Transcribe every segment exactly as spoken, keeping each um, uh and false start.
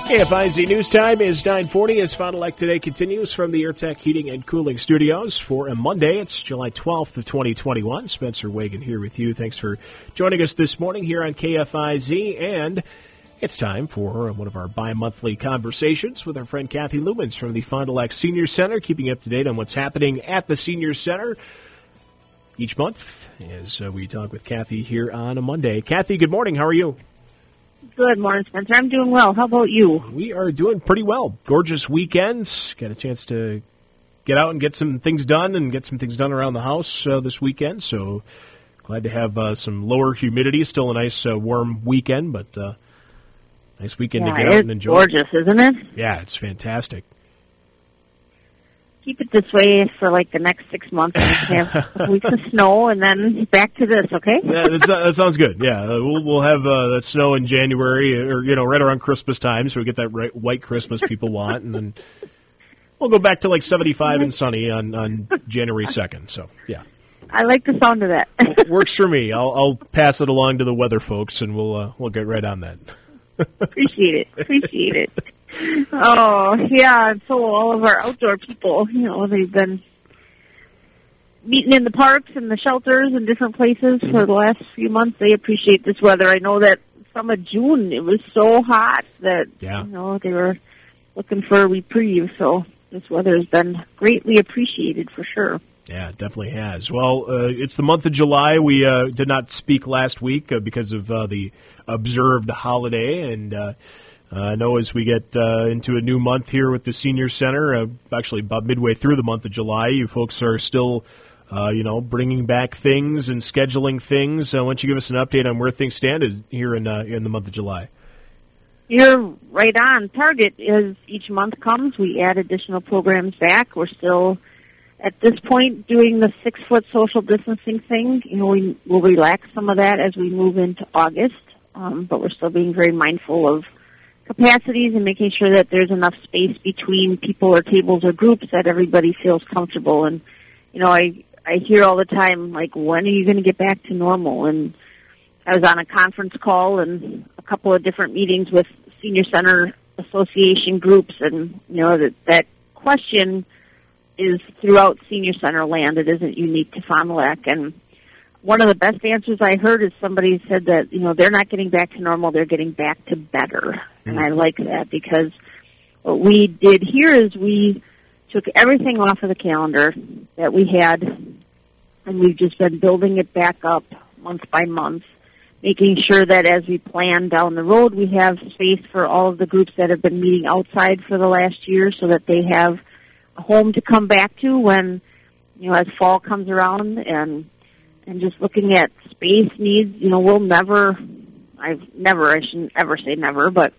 K F I Z News Time is nine forty as Fond du Lac Today continues from the AirTech Heating and Cooling Studios for a Monday. It's July twelfth of twenty twenty-one. Spencer Wagon here with you. Thanks for joining us this morning here on K F I Z. And it's time for one of our bi-monthly conversations with our friend Kathy Lumens from the Fond du Lac Senior Center, keeping you up to date on what's happening at the Senior Center each month as uh, we talk with Kathy here on a Monday. Kathy, good morning. How are you? Good morning, Spencer. I'm doing well. How about you? We are doing pretty well. Gorgeous weekend. Got a chance to get out and get some things done and get some things done around the house uh, this weekend. So glad to have uh, some lower humidity. Still a nice uh, warm weekend, but uh, nice weekend yeah, to get out and enjoy. It's gorgeous, isn't it? Yeah, it's fantastic. Keep it this way for like the next six months. And have weeks of snow, and then back to this. Okay? Yeah, that's, uh, that sounds good. Yeah, uh, we'll we'll have uh, that snow in January, or you know, right around Christmas time, so we get that right, white Christmas people want, and then we'll go back to like seventy-five and sunny on, on January second. So yeah, I like the sound of that. Works for me. I'll I'll pass it along to the weather folks, and we'll uh, we'll get right on that. Appreciate it. Appreciate it. Oh, yeah, so all of our outdoor people, you know, they've been meeting in the parks and the shelters and different places for the last few months. They appreciate this weather. I know that some of June, it was so hot that, yeah. you know, they were looking for a reprieve, so this weather has been greatly appreciated for sure. Yeah, it definitely has. Well, uh, it's the month of July. We uh, did not speak last week uh, because of uh, the observed holiday, and uh, uh, I know as we get uh, into a new month here with the Senior Center, uh, actually about midway through the month of July, you folks are still, uh, you know, bringing back things and scheduling things. Uh, why don't you give us an update on where things stand here in uh, in the month of July? You're right on target. As each month comes, we add additional programs back. We're still, at this point, doing the six-foot social distancing thing. You know, we will relax some of that as we move into August, um, but we're still being very mindful of capacities and making sure that there's enough space between people or tables or groups that everybody feels comfortable. And, you know, I, I hear all the time, like, when are you going to get back to normal? And I was on a conference call and a couple of different meetings with Senior Center Association groups, and, you know, that, that question is throughout Senior Center land. It isn't unique to Fond du Lac. And one of the best answers I heard is somebody said that, you know, they're not getting back to normal, they're getting back to better. Mm. And I like that, because what we did here is we took everything off of the calendar that we had, and we've just been building it back up month by month, making sure that as we plan down the road, we have space for all of the groups that have been meeting outside for the last year so that they have a home to come back to when, you know, as fall comes around. And and just looking at space needs, you know, we'll never, I've never, I shouldn't ever say never, but,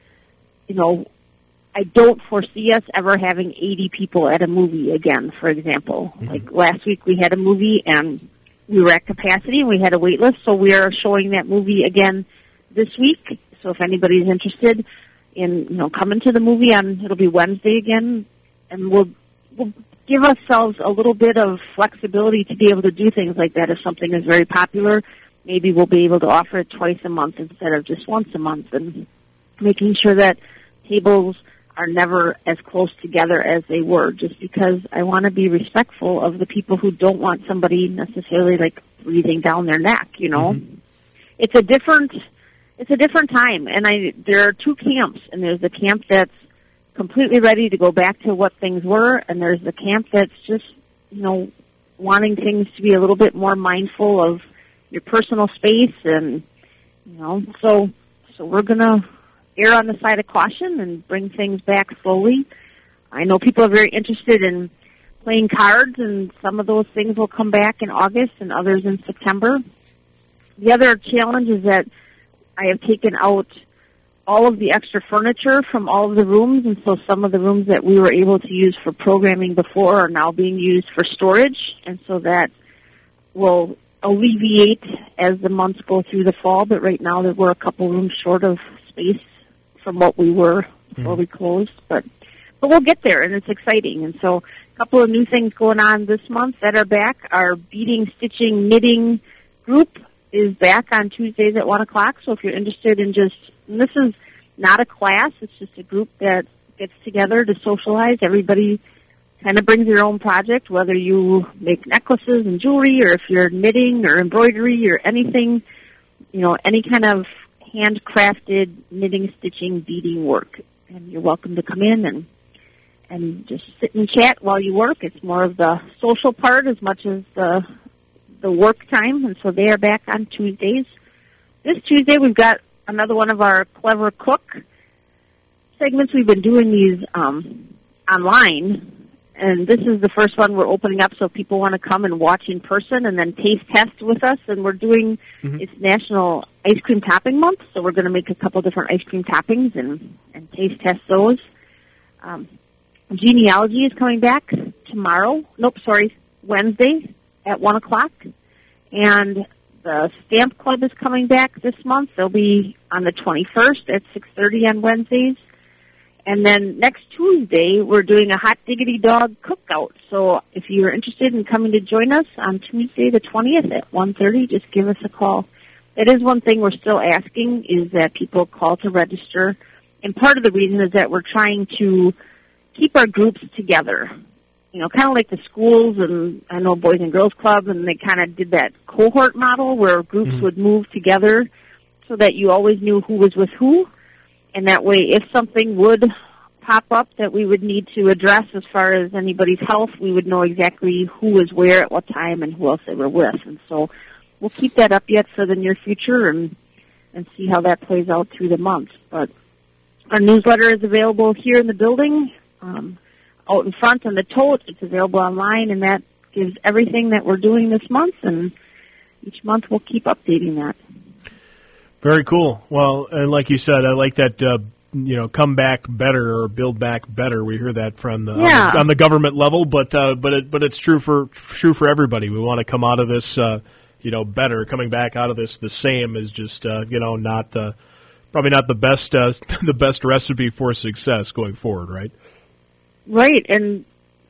you know, I don't foresee us ever having eighty people at a movie again, for example. Mm-hmm. Like last week we had a movie and we were at capacity and we had a wait list, so we are showing that movie again this week. So if anybody's interested in, you know, coming to the movie on, it'll be Wednesday again, and we'll, we'll give ourselves a little bit of flexibility to be able to do things like that. If something is very popular, maybe we'll be able to offer it twice a month instead of just once a month, and making sure that tables are never as close together as they were, just because I want to be respectful of the people who don't want somebody necessarily like breathing down their neck, you know. Mm-hmm. It's a different, it's a different time, and I, there are two camps, and there's the camp that's completely ready to go back to what things were, and there's the camp that's just, you know, wanting things to be a little bit more mindful of your personal space, and, you know, so, so we're gonna err on the side of caution and bring things back slowly. I know people are very interested in playing cards, and some of those things will come back in August and others in September. The other challenge is that I have taken out all of the extra furniture from all of the rooms, and so some of the rooms that we were able to use for programming before are now being used for storage, and so that will alleviate as the months go through the fall, but right now there were a couple rooms short of space from what we were before mm. we closed, but but we'll get there, and it's exciting. And so a couple of new things going on this month that are back. Our beading, stitching, knitting group is back on Tuesdays at one o'clock, so if you're interested in just, and this is not a class. It's just a group that gets together to socialize. Everybody kind of brings their own project, whether you make necklaces and jewelry or if you're knitting or embroidery or anything, you know, any kind of handcrafted knitting, stitching, beading work. And you're welcome to come in and and just sit and chat while you work. It's more of the social part as much as the the work time. And so they are back on Tuesdays. This Tuesday we've got another one of our Clever Cook segments. We've been doing these um, online. And this is the first one we're opening up so if people want to come and watch in person and then taste test with us. And we're doing, mm-hmm. it's National Ice Cream Topping Month, so we're going to make a couple different ice cream toppings and, and taste test those. Um, genealogy is coming back tomorrow. Nope, sorry, Wednesday at one o'clock. And the Stamp Club is coming back this month. They'll be on the twenty-first at six thirty on Wednesdays. And then next Tuesday, we're doing a Hot Diggity Dog cookout. So if you're interested in coming to join us on Tuesday the twentieth at one thirty, just give us a call. That is one thing we're still asking is that people call to register. And part of the reason is that we're trying to keep our groups together. You know, kind of like the schools and I know Boys and Girls Club, and they kind of did that cohort model where groups mm-hmm. would move together so that you always knew who was with who. And that way, if something would pop up that we would need to address as far as anybody's health, we would know exactly who was where at what time and who else they were with. And so we'll keep that up yet for the near future and, and see how that plays out through the month. But our newsletter is available here in the building, um, out in front on the tote. It's available online, and that gives everything that we're doing this month. And each month we'll keep updating that. Very cool. Well, and like you said, I like that, uh, you know, come back better or build back better. We hear that from the, yeah. on, the on the government level, but uh, but it, but it's true for true for everybody. We want to come out of this, uh, you know, better. Coming back out of this the same is just, uh, you know, not uh, probably not the best uh, the best recipe for success going forward, right? Right, and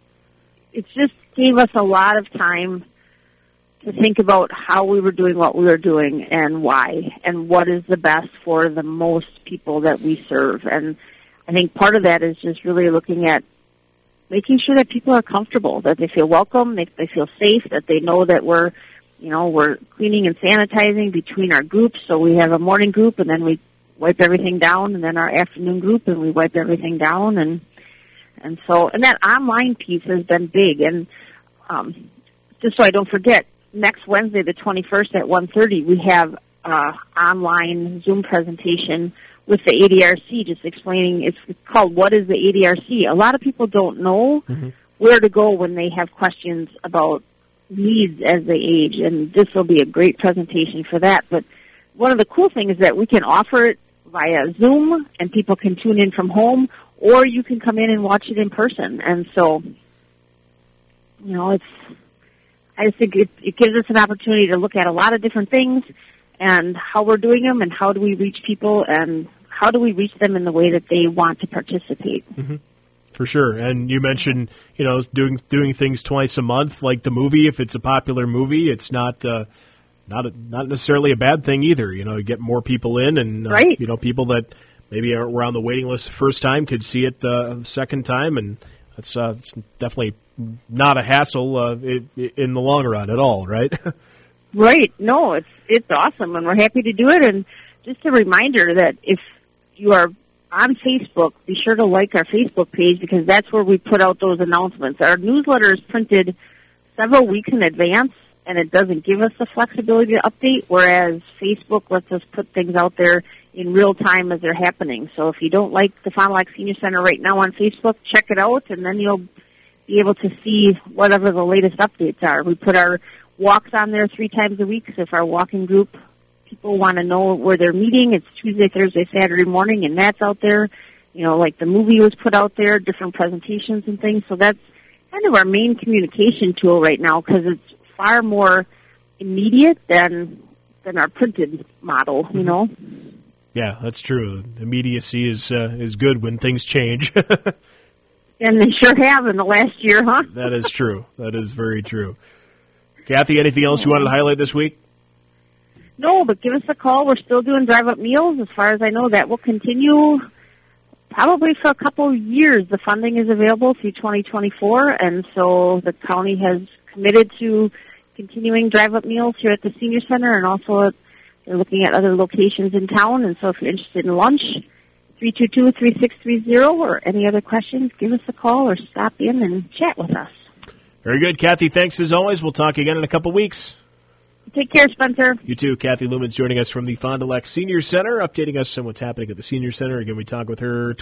it just gave us a lot of time to think about how we were doing what we were doing and why and what is the best for the most people that we serve. And I think part of that is just really looking at making sure that people are comfortable, that they feel welcome, they, they feel safe, that they know that we're, you know, we're cleaning and sanitizing between our groups. So we have a morning group and then we wipe everything down, and then our afternoon group and we wipe everything down. And, and so, and that online piece has been big. And um, just so I don't forget, next Wednesday, the twenty-first at one thirty, we have an online Zoom presentation with the A D R C just explaining, it's called What is the A D R C? A lot of people don't know mm-hmm. where to go when they have questions about needs as they age, and this will be a great presentation for that. But one of the cool things is that we can offer it via Zoom, and people can tune in from home, or you can come in and watch it in person. And so, you know, it's I just think it, it gives us an opportunity to look at a lot of different things and how we're doing them and how do we reach people and how do we reach them in the way that they want to participate. Mm-hmm. For sure. And you mentioned, you know, doing doing things twice a month, like the movie. If it's a popular movie, it's not uh, not a, not necessarily a bad thing either. You know, you get more people in, and uh, right. you know, people that maybe were on the waiting list the first time could see it uh, the second time, and that's uh, it's definitely not a hassle uh, in the long run at all, right? Right. No, it's it's awesome, and we're happy to do it. And just a reminder that if you are on Facebook, be sure to like our Facebook page because that's where we put out those announcements. Our newsletter is printed several weeks in advance, and it doesn't give us the flexibility to update, whereas Facebook lets us put things out there in real time as they're happening. So if you don't like the Fond du Lac Senior Center right now on Facebook, check it out, and then you'll be able to see whatever the latest updates are. We put our walks on there three times a week, so if our walking group people want to know where they're meeting, it's Tuesday, Thursday, Saturday morning, and that's out there. You know, like the movie was put out there, different presentations and things, so that's kind of our main communication tool right now because it's far more immediate than than our printed model, you know? Yeah, that's true. Immediacy is uh, is good when things change. And they sure have in the last year, huh? That is true. That is very true. Kathy, anything else you wanted to highlight this week? No, but give us a call. We're still doing drive-up meals. As far as I know, that will continue probably for a couple of years. The funding is available through twenty twenty-four, and so the county has committed to continuing drive-up meals here at the senior center, and also at, they're looking at other locations in town. And so if you're interested in lunch, three two two, three six three zero, or any other questions, give us a call or stop in and chat with us. Very good, Kathy. Thanks as always. We'll talk again in a couple weeks. Take care, Spencer. You too. Kathy Lumen's joining us from the Fond du Lac Senior Center, updating us on what's happening at the Senior Center. Again, we talk with her